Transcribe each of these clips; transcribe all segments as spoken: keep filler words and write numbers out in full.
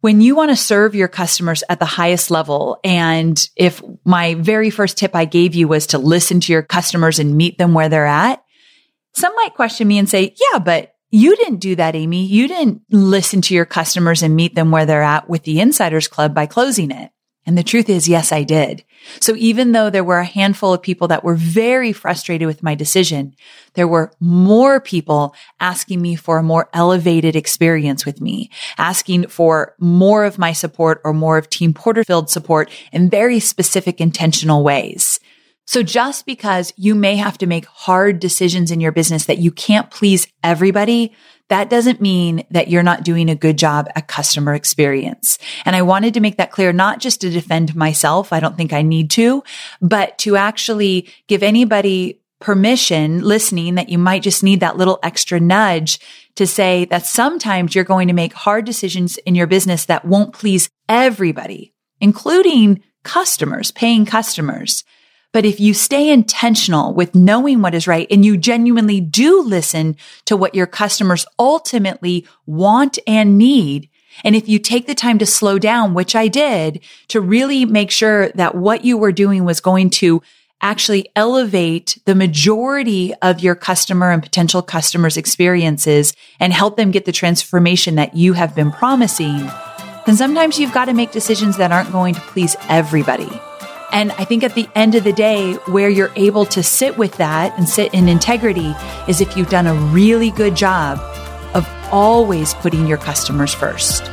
When you want to serve your customers at the highest level, and if my very first tip I gave you was to listen to your customers and meet them where they're at, some might question me and say, yeah, but you didn't do that, Amy. You didn't listen to your customers and meet them where they're at with the Insiders Club by closing it. And the truth is, yes, I did. So even though there were a handful of people that were very frustrated with my decision, there were more people asking me for a more elevated experience with me, asking for more of my support or more of Team Porterfield support in very specific, intentional ways. So just because you may have to make hard decisions in your business that you can't please everybody, that doesn't mean that you're not doing a good job at customer experience. And I wanted to make that clear, not just to defend myself. I don't think I need to, but to actually give anybody permission listening that you might just need that little extra nudge to say that sometimes you're going to make hard decisions in your business that won't please everybody, including customers, paying customers. But if you stay intentional with knowing what is right and you genuinely do listen to what your customers ultimately want and need, and if you take the time to slow down, which I did, to really make sure that what you were doing was going to actually elevate the majority of your customer and potential customers' experiences and help them get the transformation that you have been promising, then sometimes you've got to make decisions that aren't going to please everybody. And I think at the end of the day, where you're able to sit with that and sit in integrity is if you've done a really good job of always putting your customers first.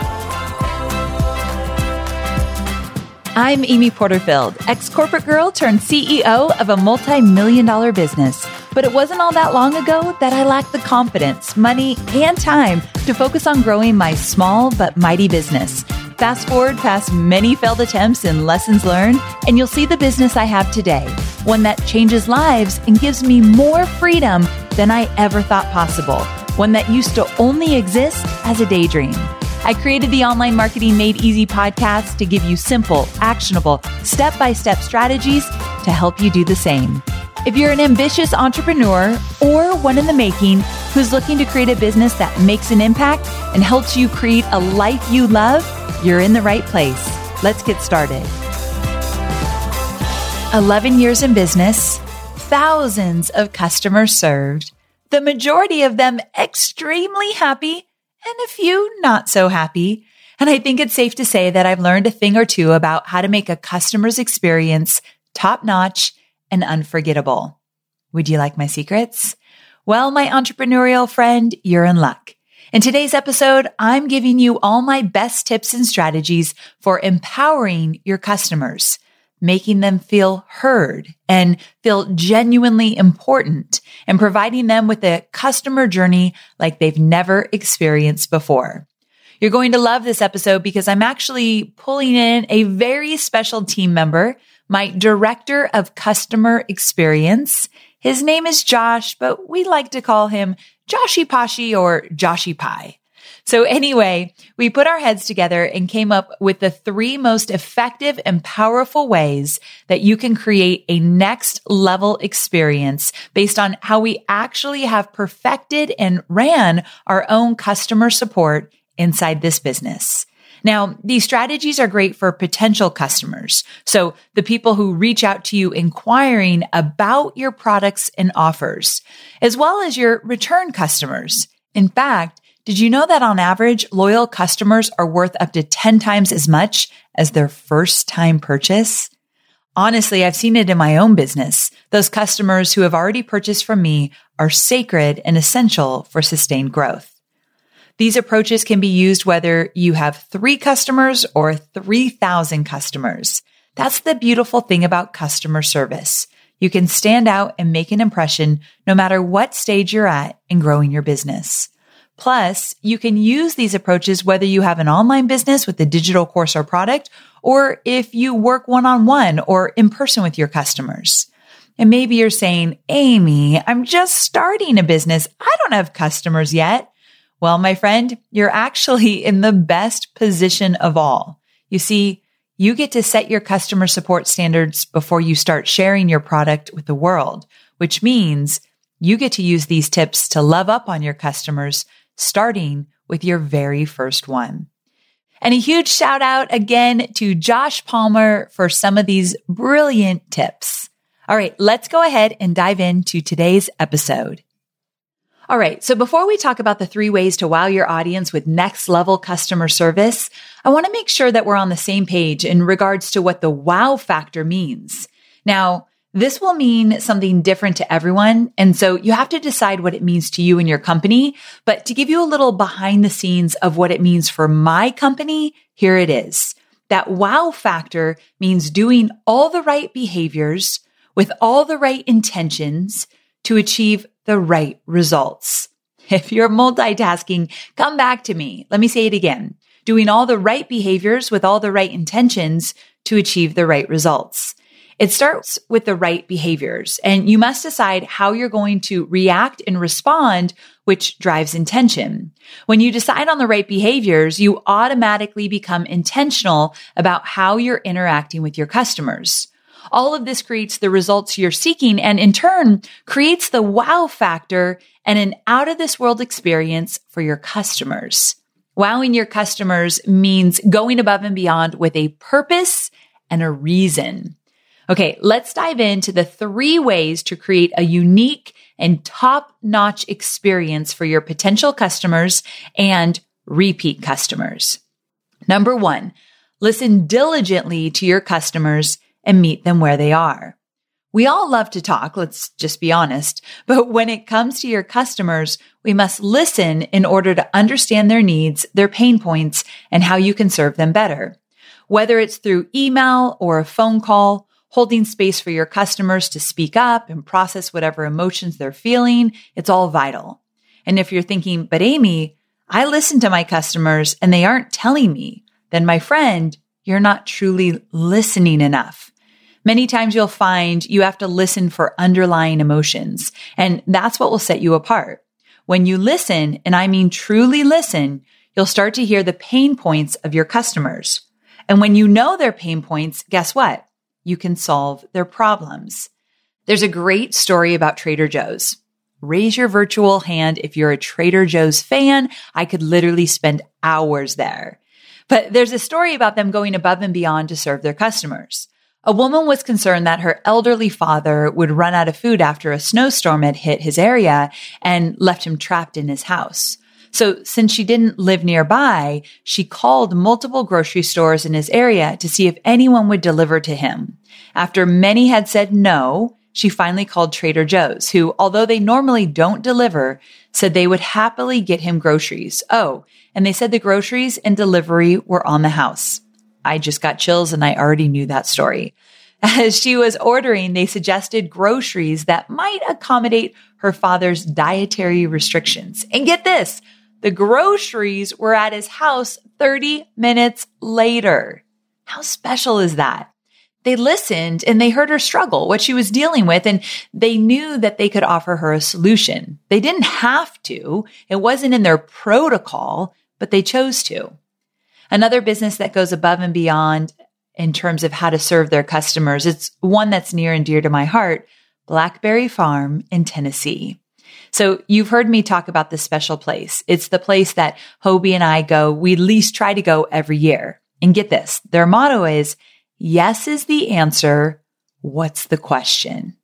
I'm Amy Porterfield, ex-corporate girl turned C E O of a multi-million dollar business. But it wasn't all that long ago that I lacked the confidence, money, and time to focus on growing my small but mighty business. Fast forward past many failed attempts and lessons learned, and you'll see the business I have today, one that changes lives and gives me more freedom than I ever thought possible, one that used to only exist as a daydream. I created the Online Marketing Made Easy podcast to give you simple, actionable, step-by-step strategies to help you do the same. If you're an ambitious entrepreneur or one in the making who's looking to create a business that makes an impact and helps you create a life you love, you're in the right place. Let's get started. eleven years in business, thousands of customers served, the majority of them extremely happy, and a few not so happy. And I think it's safe to say that I've learned a thing or two about how to make a customer's experience top-notch and unforgettable. Would you like my secrets? Well, my entrepreneurial friend, you're in luck. In today's episode, I'm giving you all my best tips and strategies for empowering your customers, making them feel heard and feel genuinely important, and providing them with a customer journey like they've never experienced before. You're going to love this episode because I'm actually pulling in a very special team member, my director of customer experience. His name is Josh, but we like to call him Joshy Poshy or Joshy Pie. So anyway, we put our heads together and came up with the three most effective and powerful ways that you can create a next level experience based on how we actually have perfected and ran our own customer support inside this business. Now, these strategies are great for potential customers. So the people who reach out to you inquiring about your products and offers, as well as your return customers. In fact, did you know that on average, loyal customers are worth up to ten times as much as their first time purchase? Honestly, I've seen it in my own business. Those customers who have already purchased from me are sacred and essential for sustained growth. These approaches can be used whether you have three customers or three thousand customers. That's the beautiful thing about customer service. You can stand out and make an impression no matter what stage you're at in growing your business. Plus, you can use these approaches whether you have an online business with a digital course or product, or if you work one-on-one or in person with your customers. And maybe you're saying, Amy, I'm just starting a business. I don't have customers yet. Well, my friend, you're actually in the best position of all. You see, you get to set your customer support standards before you start sharing your product with the world, which means you get to use these tips to love up on your customers, starting with your very first one. And a huge shout out again to Josh Palmer for some of these brilliant tips. All right, let's go ahead and dive into today's episode. All right, so before we talk about the three ways to wow your audience with next level customer service, I want to make sure that we're on the same page in regards to what the wow factor means. Now, this will mean something different to everyone, and so you have to decide what it means to you and your company. But to give you a little behind the scenes of what it means for my company, here it is. That wow factor means doing all the right behaviors with all the right intentions to achieve the right results. If you're multitasking, come back to me. Let me say it again. Doing all the right behaviors with all the right intentions to achieve the right results. It starts with the right behaviors, and you must decide how you're going to react and respond, which drives intention. When you decide on the right behaviors, you automatically become intentional about how you're interacting with your customers. All of this creates the results you're seeking and in turn creates the wow factor and an out of this world experience for your customers. Wowing your customers means going above and beyond with a purpose and a reason. Okay, let's dive into the three ways to create a unique and top-notch experience for your potential customers and repeat customers. Number one, listen diligently to your customers and meet them where they are. We all love to talk, let's just be honest, but when it comes to your customers, we must listen in order to understand their needs, their pain points, and how you can serve them better. Whether it's through email or a phone call, holding space for your customers to speak up and process whatever emotions they're feeling, it's all vital. And if you're thinking, but Amy, I listen to my customers and they aren't telling me, then my friend, you're not truly listening enough. Many times you'll find you have to listen for underlying emotions, and that's what will set you apart. When you listen, and I mean truly listen, you'll start to hear the pain points of your customers. And when you know their pain points, guess what? You can solve their problems. There's a great story about Trader Joe's. Raise your virtual hand if you're a Trader Joe's fan. I could literally spend hours there. But there's a story about them going above and beyond to serve their customers. A woman was concerned that her elderly father would run out of food after a snowstorm had hit his area and left him trapped in his house. So since she didn't live nearby, she called multiple grocery stores in his area to see if anyone would deliver to him. After many had said no, she finally called Trader Joe's, who, although they normally don't deliver, said they would happily get him groceries. Oh, and they said the groceries and delivery were on the house. I just got chills and I already knew that story. As she was ordering, they suggested groceries that might accommodate her father's dietary restrictions. And get this, the groceries were at his house thirty minutes later. How special is that? They listened and they heard her struggle, what she was dealing with, and they knew that they could offer her a solution. They didn't have to. It wasn't in their protocol, but they chose to. Another business that goes above and beyond in terms of how to serve their customers, it's one that's near and dear to my heart, Blackberry Farm in Tennessee. So you've heard me talk about this special place. It's the place that Hobie and I go, we at least try to go every year. And get this, their motto is, yes is the answer. What's the question?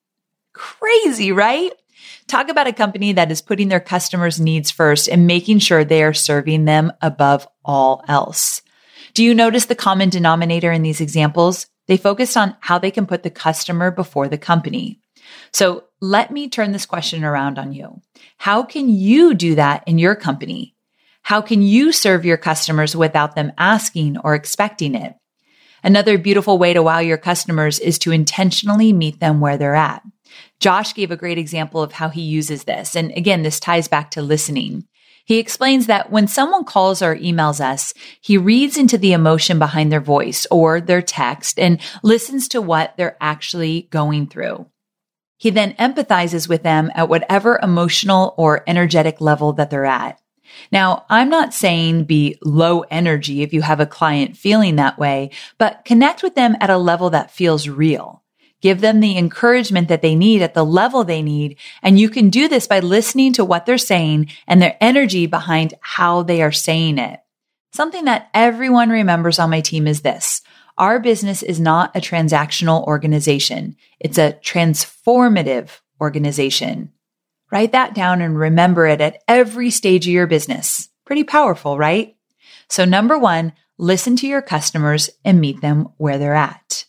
Crazy, right? Talk about a company that is putting their customers' needs first and making sure they are serving them above all else. Do you notice the common denominator in these examples? They focused on how they can put the customer before the company. So let me turn this question around on you. How can you do that in your company? How can you serve your customers without them asking or expecting it? Another beautiful way to wow your customers is to intentionally meet them where they're at. Josh gave a great example of how he uses this. And again, this ties back to listening. He explains that when someone calls or emails us, he reads into the emotion behind their voice or their text and listens to what they're actually going through. He then empathizes with them at whatever emotional or energetic level that they're at. Now, I'm not saying be low energy if you have a client feeling that way, but connect with them at a level that feels real. Give them the encouragement that they need at the level they need, and you can do this by listening to what they're saying and their energy behind how they are saying it. Something that everyone remembers on my team is this. Our business is not a transactional organization. It's a transformative organization. Write that down and remember it at every stage of your business. Pretty powerful, right? So number one, listen to your customers and meet them where they're at.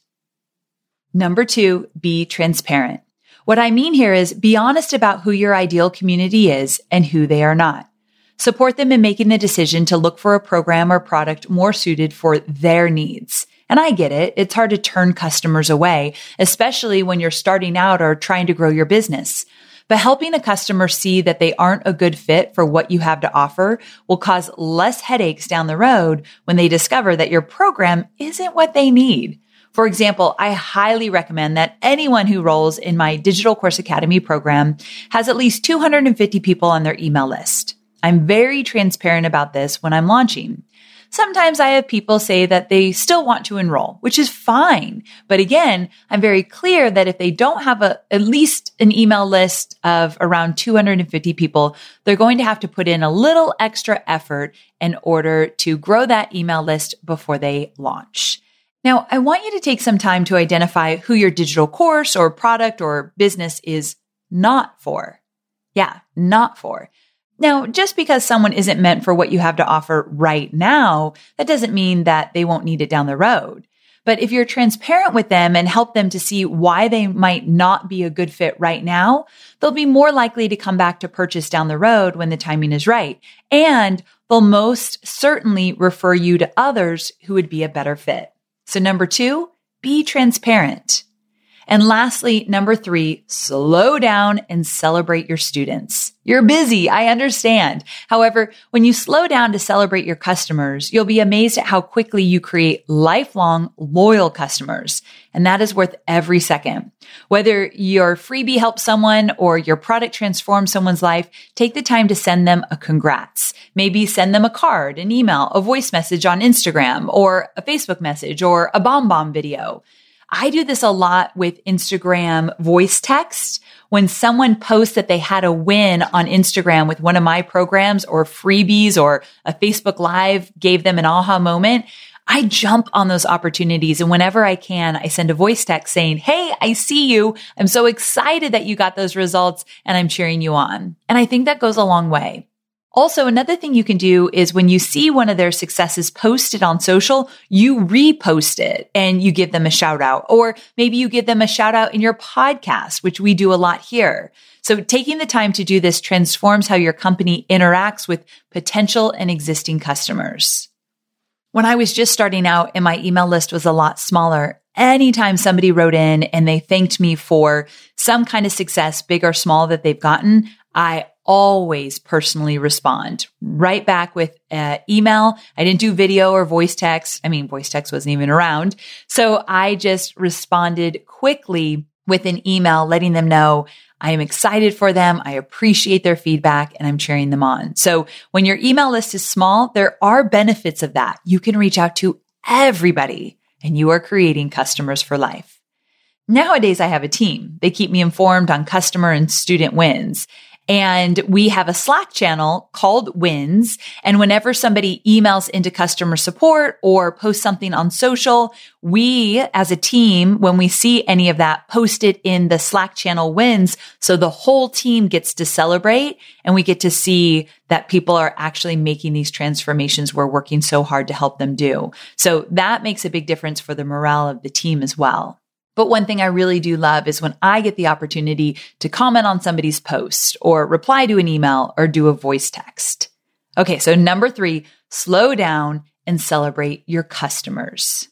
Number two, be transparent. What I mean here is be honest about who your ideal community is and who they are not. Support them in making the decision to look for a program or product more suited for their needs. And I get it. It's hard to turn customers away, especially when you're starting out or trying to grow your business. But helping a customer see that they aren't a good fit for what you have to offer will cause less headaches down the road when they discover that your program isn't what they need. For example, I highly recommend that anyone who rolls in my Digital Course Academy program has at least two hundred fifty people on their email list. I'm very transparent about this when I'm launching. Sometimes I have people say that they still want to enroll, which is fine. But again, I'm very clear that if they don't have a, at least an email list of around two hundred fifty people, they're going to have to put in a little extra effort in order to grow that email list before they launch. Now, I want you to take some time to identify who your digital course or product or business is not for. Yeah, not for. Now, just because someone isn't meant for what you have to offer right now, that doesn't mean that they won't need it down the road. But if you're transparent with them and help them to see why they might not be a good fit right now, they'll be more likely to come back to purchase down the road when the timing is right. And they'll most certainly refer you to others who would be a better fit. So number two, be transparent. And lastly, number three, slow down and celebrate your students. You're busy, I understand. However, when you slow down to celebrate your customers, you'll be amazed at how quickly you create lifelong, loyal customers. And that is worth every second. Whether your freebie helps someone or your product transforms someone's life, take the time to send them a congrats. Maybe send them a card, an email, a voice message on Instagram, or a Facebook message, or a bomb bomb video. I do this a lot with Instagram voice text. When someone posts that they had a win on Instagram with one of my programs or freebies or a Facebook Live gave them an aha moment, I jump on those opportunities. And whenever I can, I send a voice text saying, hey, I see you. I'm so excited that you got those results and I'm cheering you on. And I think that goes a long way. Also, another thing you can do is when you see one of their successes posted on social, you repost it and you give them a shout out, or maybe you give them a shout out in your podcast, which we do a lot here. So taking the time to do this transforms how your company interacts with potential and existing customers. When I was just starting out and my email list was a lot smaller, anytime somebody wrote in and they thanked me for some kind of success, big or small, that they've gotten, I always personally respond right back with an email. I didn't do video or voice text. I mean, voice text wasn't even around. So I just responded quickly with an email letting them know I am excited for them. I appreciate their feedback and I'm cheering them on. So when your email list is small, there are benefits of that. You can reach out to everybody and you are creating customers for life. Nowadays, I have a team. They keep me informed on customer and student wins. And we have a Slack channel called Wins. And whenever somebody emails into customer support or posts something on social, we as a team, when we see any of that, post it in the Slack channel Wins. So the whole team gets to celebrate and we get to see that people are actually making these transformations we're working so hard to help them do. So that makes a big difference for the morale of the team as well. But one thing I really do love is when I get the opportunity to comment on somebody's post or reply to an email or do a voice text. Okay, so number three, slow down and celebrate your customers.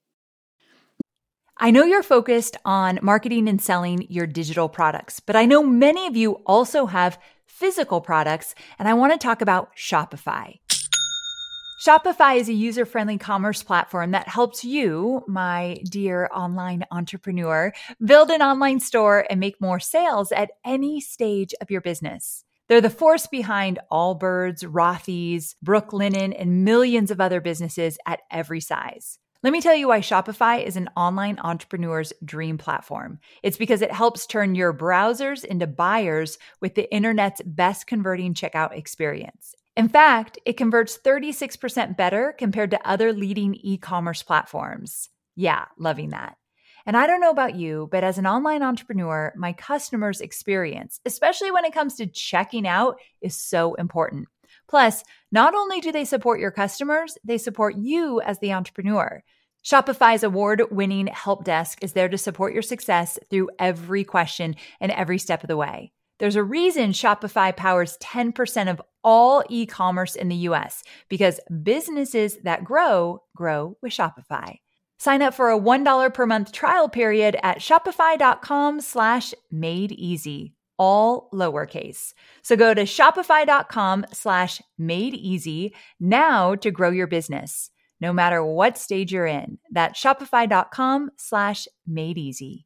I know you're focused on marketing and selling your digital products, but I know many of you also have physical products, and I want to talk about Shopify. Shopify is a user-friendly commerce platform that helps you, my dear online entrepreneur, build an online store and make more sales at any stage of your business. They're the force behind Allbirds, Rothy's, Brooklinen, and millions of other businesses at every size. Let me tell you why Shopify is an online entrepreneur's dream platform. It's because it helps turn your browsers into buyers with the internet's best converting checkout experience. In fact, it converts thirty-six percent better compared to other leading e-commerce platforms. Yeah, loving that. And I don't know about you, but as an online entrepreneur, my customers' experience, especially when it comes to checking out, is so important. Plus, not only do they support your customers, they support you as the entrepreneur. Shopify's award-winning help desk is there to support your success through every question and every step of the way. There's a reason Shopify powers ten percent of all e-commerce in the U S because businesses that grow, grow with Shopify. Sign up for a one dollar per month trial period at shopify.com slash made easy, all lowercase. So go to shopify.com slash made easy now to grow your business, no matter what stage you're in. That's shopify.com slash made easy.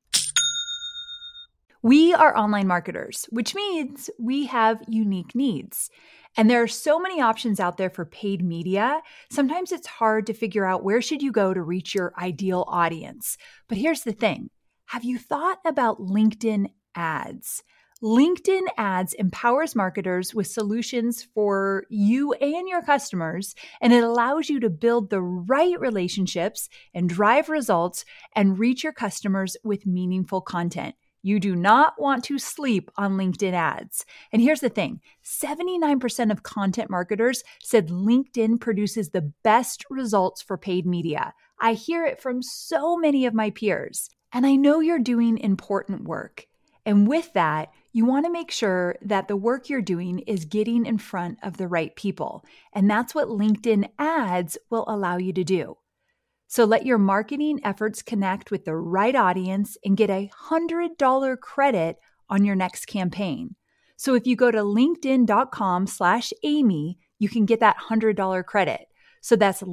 We are online marketers, which means we have unique needs. And there are so many options out there for paid media. Sometimes it's hard to figure out where should you go to reach your ideal audience. But here's the thing. Have you thought about LinkedIn ads? LinkedIn ads empowers marketers with solutions for you and your customers, and it allows you to build the right relationships and drive results and reach your customers with meaningful content. You do not want to sleep on LinkedIn ads. And here's the thing, seventy-nine percent of content marketers said LinkedIn produces the best results for paid media. I hear it from so many of my peers. And I know you're doing important work. And with that, you want to make sure that the work you're doing is getting in front of the right people. And that's what LinkedIn ads will allow you to do. So let your marketing efforts connect with the right audience and get a one hundred dollars credit on your next campaign. So if you go to linkedin.com slash Amy, you can get that one hundred dollars credit. So that's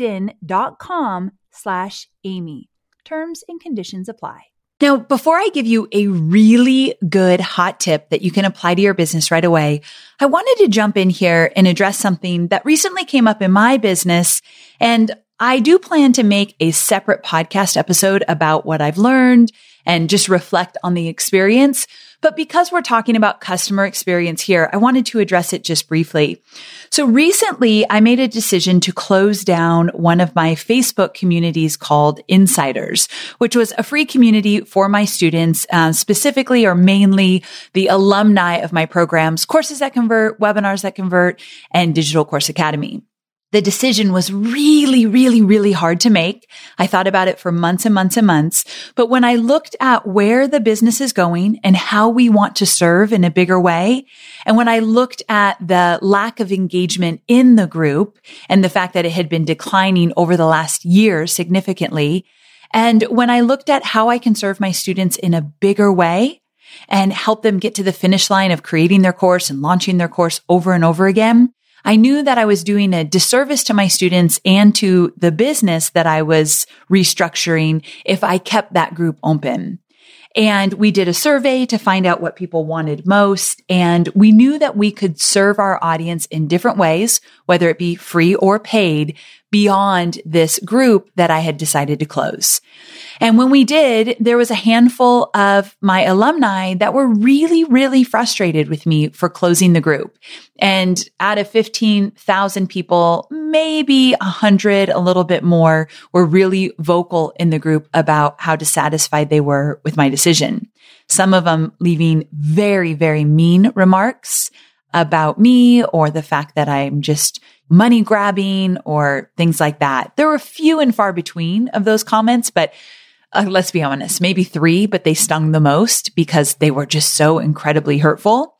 linkedin.com slash Amy. Terms and conditions apply. Now, before I give you a really good hot tip that you can apply to your business right away, I wanted to jump in here and address something that recently came up in my business. And I do plan to make a separate podcast episode about what I've learned and just reflect on the experience. But because we're talking about customer experience here, I wanted to address it just briefly. So recently, I made a decision to close down one of my Facebook communities called Insiders, which was a free community for my students, uh, specifically or mainly the alumni of my programs, Courses That Convert, Webinars That Convert, and Digital Course Academy. The decision was really, really, really hard to make. I thought about it for months and months and months. But when I looked at where the business is going and how we want to serve in a bigger way, and when I looked at the lack of engagement in the group and the fact that it had been declining over the last year significantly, and when I looked at how I can serve my students in a bigger way and help them get to the finish line of creating their course and launching their course over and over again, I knew that I was doing a disservice to my students and to the business that I was restructuring if I kept that group open. And we did a survey to find out what people wanted most. And we knew that we could serve our audience in different ways, whether it be free or paid, beyond this group that I had decided to close. And when we did, there was a handful of my alumni that were really, really frustrated with me for closing the group. And out of fifteen thousand people, maybe one hundred, a little bit more, were really vocal in the group about how dissatisfied they were with my decision. Some of them leaving very, very mean remarks about me or the fact that I'm just money grabbing or things like that. There were few and far between of those comments, but uh, let's be honest, maybe three, but they stung the most because they were just so incredibly hurtful.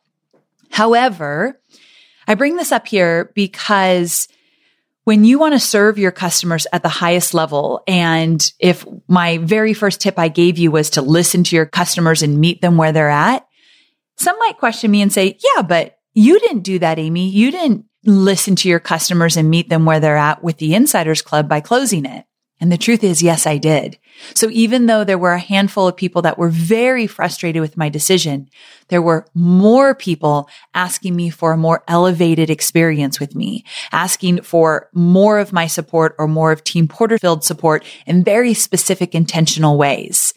However, I bring this up here because when you want to serve your customers at the highest level, and if my very first tip I gave you was to listen to your customers and meet them where they're at, some might question me and say, yeah, but you didn't do that, Amy. You didn't listen to your customers and meet them where they're at with the Insiders Club by closing it. And the truth is, yes, I did. So even though there were a handful of people that were very frustrated with my decision, there were more people asking me for a more elevated experience with me, asking for more of my support or more of Team Porterfield support in very specific, intentional ways.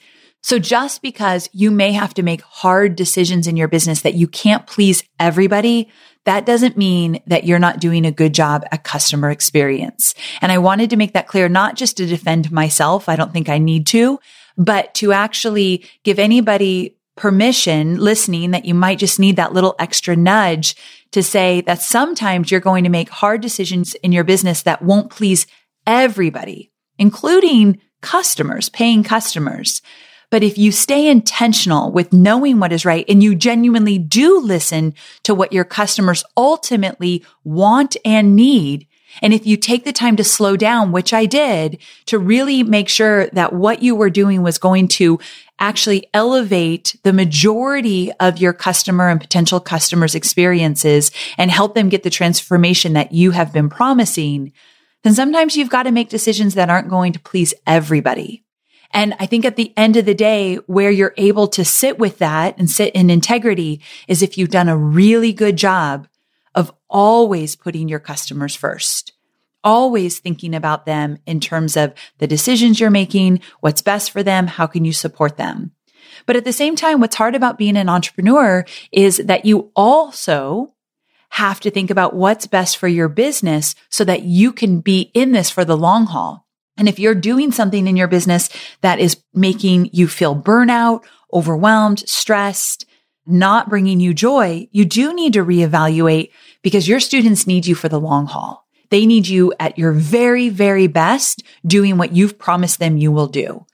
So just because you may have to make hard decisions in your business that you can't please everybody, that doesn't mean that you're not doing a good job at customer experience. And I wanted to make that clear, not just to defend myself. I don't think I need to, but to actually give anybody permission listening that you might just need that little extra nudge to say that sometimes you're going to make hard decisions in your business that won't please everybody, including customers, paying customers. But if you stay intentional with knowing what is right and you genuinely do listen to what your customers ultimately want and need, and if you take the time to slow down, which I did, to really make sure that what you were doing was going to actually elevate the majority of your customer and potential customers' experiences and help them get the transformation that you have been promising, then sometimes you've got to make decisions that aren't going to please everybody. And I think at the end of the day, where you're able to sit with that and sit in integrity is if you've done a really good job of always putting your customers first, always thinking about them in terms of the decisions you're making, what's best for them, how can you support them. But at the same time, what's hard about being an entrepreneur is that you also have to think about what's best for your business so that you can be in this for the long haul. And if you're doing something in your business that is making you feel burnout, overwhelmed, stressed, not bringing you joy, you do need to reevaluate because your students need you for the long haul. They need you at your very, very best doing what you've promised them you will do.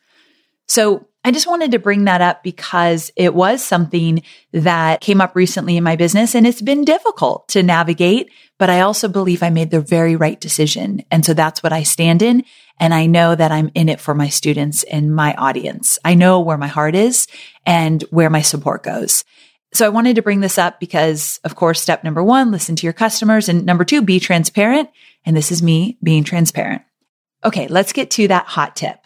So I just wanted to bring that up because it was something that came up recently in my business and it's been difficult to navigate, but I also believe I made the very right decision. And so that's what I stand in. And I know that I'm in it for my students and my audience. I know where my heart is and where my support goes. So I wanted to bring this up because, of course, step number one, listen to your customers. And number two, be transparent. And this is me being transparent. Okay, let's get to that hot tip.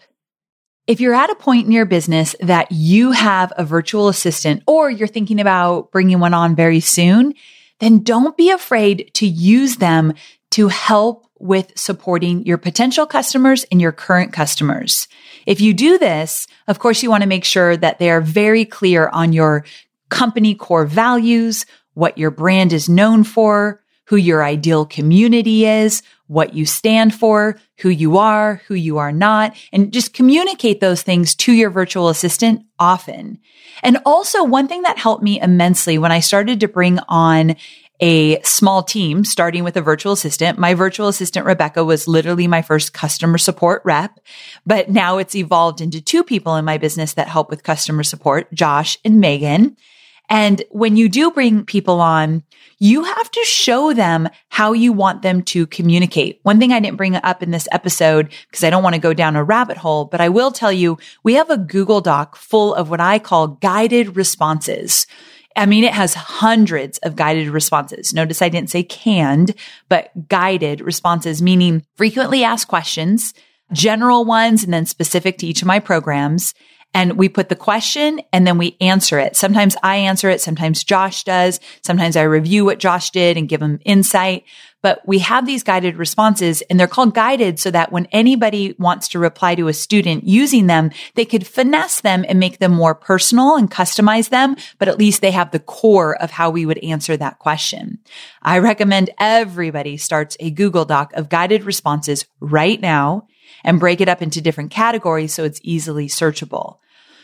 If you're at a point in your business that you have a virtual assistant or you're thinking about bringing one on very soon, then don't be afraid to use them to help with supporting your potential customers and your current customers. If you do this, of course, you want to make sure that they are very clear on your company core values, what your brand is known for, who your ideal community is, what you stand for, who you are, who you are not, and just communicate those things to your virtual assistant often. And also, one thing that helped me immensely when I started to bring on a small team, starting with a virtual assistant. My virtual assistant, Rebecca, was literally my first customer support rep, but now it's evolved into two people in my business that help with customer support, Josh and Megan. And when you do bring people on, you have to show them how you want them to communicate. One thing I didn't bring up in this episode because I don't want to go down a rabbit hole, but I will tell you, we have a Google Doc full of what I call guided responses. I mean, it has hundreds of guided responses. Notice I didn't say canned, but guided responses, meaning frequently asked questions, general ones, and then specific to each of my programs. And we put the question and then we answer it. Sometimes I answer it. Sometimes Josh does. Sometimes I review what Josh did and give him insight. But we have these guided responses and they're called guided so that when anybody wants to reply to a student using them, they could finesse them and make them more personal and customize them. But at least they have the core of how we would answer that question. I recommend everybody starts a Google Doc of guided responses right now and break it up into different categories so it's easily searchable.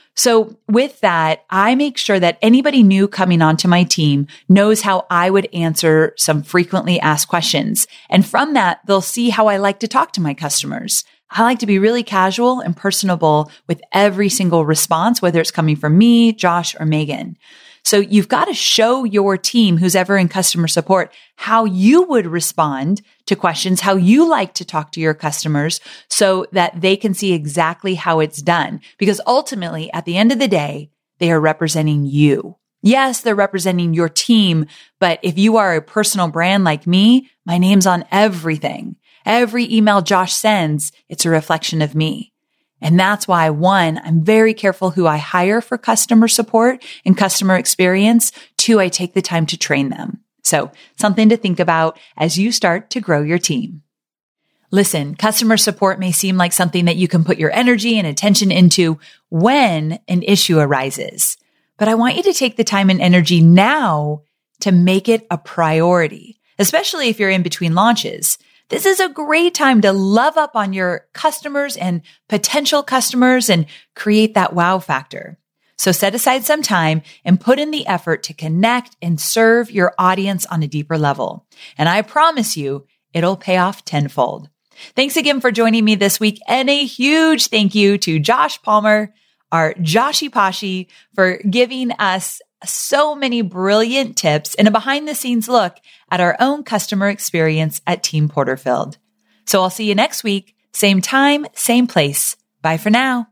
So with that, I make sure that anybody new coming onto my team knows how I would answer some frequently asked questions. And from that, they'll see how I like to talk to my customers. I like to be really casual and personable with every single response, whether it's coming from me, Josh, or Megan. So you've got to show your team, who's ever in customer support, how you would respond to questions, how you like to talk to your customers so that they can see exactly how it's done. Because ultimately, at the end of the day, they are representing you. Yes, they're representing your team, but if you are a personal brand like me, my name's on everything. Every email Josh sends, it's a reflection of me. And that's why, one, I'm very careful who I hire for customer support and customer experience. Two, I take the time to train them. So something to think about as you start to grow your team. Listen, customer support may seem like something that you can put your energy and attention into when an issue arises, but I want you to take the time and energy now to make it a priority, especially if you're in between launches. This is a great time to love up on your customers and potential customers and create that wow factor. So set aside some time and put in the effort to connect and serve your audience on a deeper level. And I promise you, it'll pay off tenfold. Thanks again for joining me this week, and a huge thank you to Josh Palmer, our Joshy Poshy, for giving us so many brilliant tips and a behind the scenes look at our own customer experience at Team Porterfield. So I'll see you next week, same time, same place. Bye for now.